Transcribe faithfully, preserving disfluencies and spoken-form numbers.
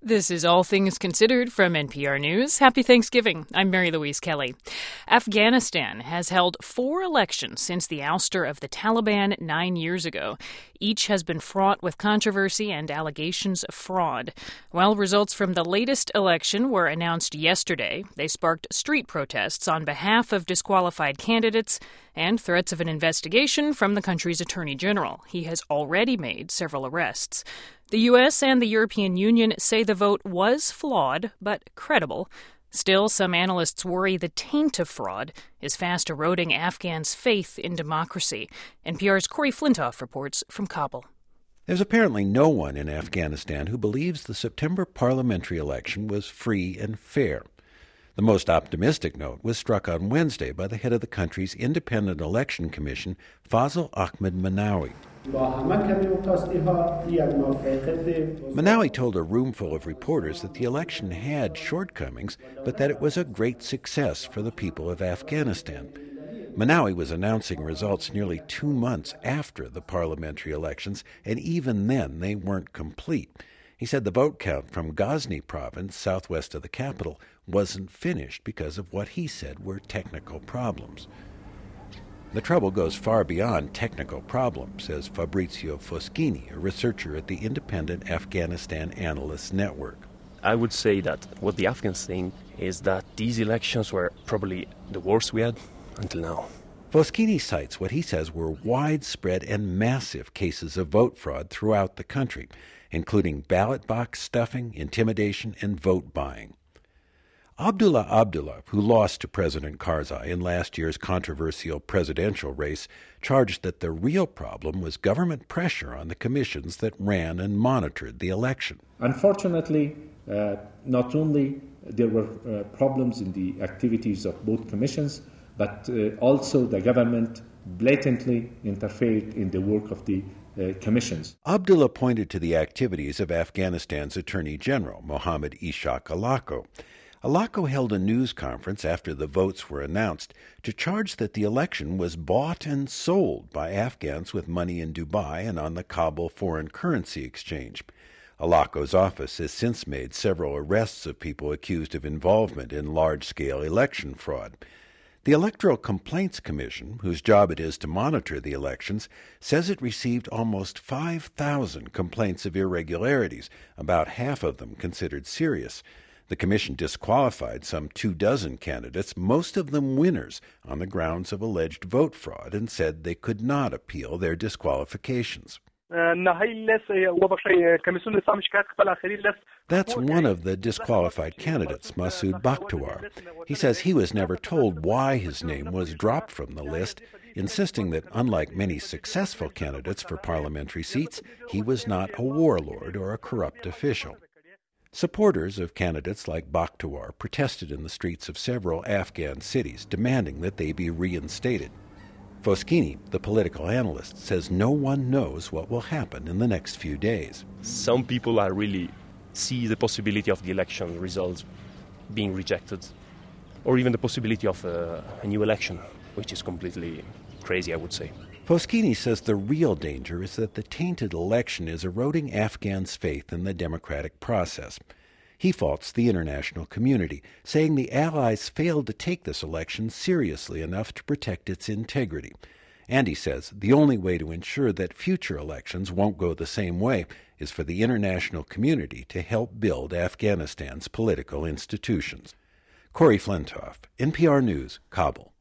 This is All Things Considered from N P R News. Happy Thanksgiving. I'm Mary Louise Kelly. Afghanistan has held four elections since the ouster of the Taliban nine years ago. Each has been fraught with controversy and allegations of fraud. While results from the latest election were announced yesterday, they sparked street protests on behalf of disqualified candidates and threats of an investigation from the country's attorney general. He has already made several arrests. The U S and the European Union say the vote was flawed, but credible. Still, some analysts worry the taint of fraud is fast eroding Afghans' faith in democracy. N P R's Corey Flintoff reports from Kabul. There's apparently no one in Afghanistan who believes the September parliamentary election was free and fair. The most optimistic note was struck on Wednesday by the head of the country's Independent Election Commission, Fazl Ahmed Manawi. Manawi told a roomful of reporters that the election had shortcomings, but that it was a great success for the people of Afghanistan. Manawi was announcing results nearly two months after the parliamentary elections, and even then they weren't complete. He said the vote count from Ghazni province, southwest of the capital, wasn't finished because of what he said were technical problems. The trouble goes far beyond technical problems, says Fabrizio Foschini, a researcher at the Independent Afghanistan Analysts Network. I would say that what the Afghans think is that these elections were probably the worst we had until now. Foschini cites what he says were widespread and massive cases of vote fraud throughout the country, including ballot box stuffing, intimidation, and vote buying. Abdullah Abdullah, who lost to President Karzai in last year's controversial presidential race, charged that the real problem was government pressure on the commissions that ran and monitored the election. Unfortunately, uh, not only there were uh, problems in the activities of both commissions, but uh, also the government blatantly interfered in the work of the uh, commissions. Abdullah pointed to the activities of Afghanistan's Attorney General, Mohammad Ishaq Alako. Alako held a news conference after the votes were announced to charge that the election was bought and sold by Afghans with money in Dubai and on the Kabul foreign currency exchange. Alako's office has since made several arrests of people accused of involvement in large-scale election fraud. The Electoral Complaints Commission, whose job it is to monitor the elections, says it received almost five thousand complaints of irregularities, about half of them considered serious. The commission disqualified some two dozen candidates, most of them winners, on the grounds of alleged vote fraud, and said they could not appeal their disqualifications. That's one of the disqualified candidates, Masoud Bakhtiar. He says he was never told why his name was dropped from the list, insisting that, unlike many successful candidates for parliamentary seats, he was not a warlord or a corrupt official. Supporters of candidates like Bakhtiar protested in the streets of several Afghan cities, demanding that they be reinstated. Foschini, the political analyst, says no one knows what will happen in the next few days. Some people are really see the possibility of the election results being rejected, or even the possibility of a, a new election, which is completely crazy, I would say. Foschini says the real danger is that the tainted election is eroding Afghans' faith in the democratic process. He faults the international community, saying the Allies failed to take this election seriously enough to protect its integrity. And he says the only way to ensure that future elections won't go the same way is for the international community to help build Afghanistan's political institutions. Corey Flintoff, N P R News, Kabul.